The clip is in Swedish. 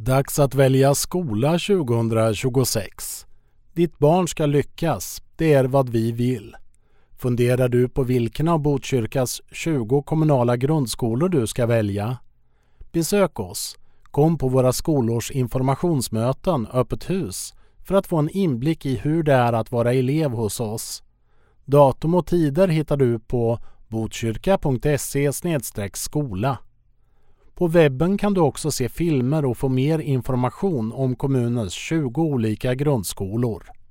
Dags att välja skola 2026. Ditt barn ska lyckas, det är vad vi vill. Funderar du på vilken av Botkyrkas 20 kommunala grundskolor du ska välja? Besök oss. Kom på våra skolors informationsmöten öppet hus för att få en inblick i hur det är att vara elev hos oss. Datum och tider hittar du på botkyrka.se/skola. På webben kan du också se filmer och få mer information om kommunens 20 olika grundskolor.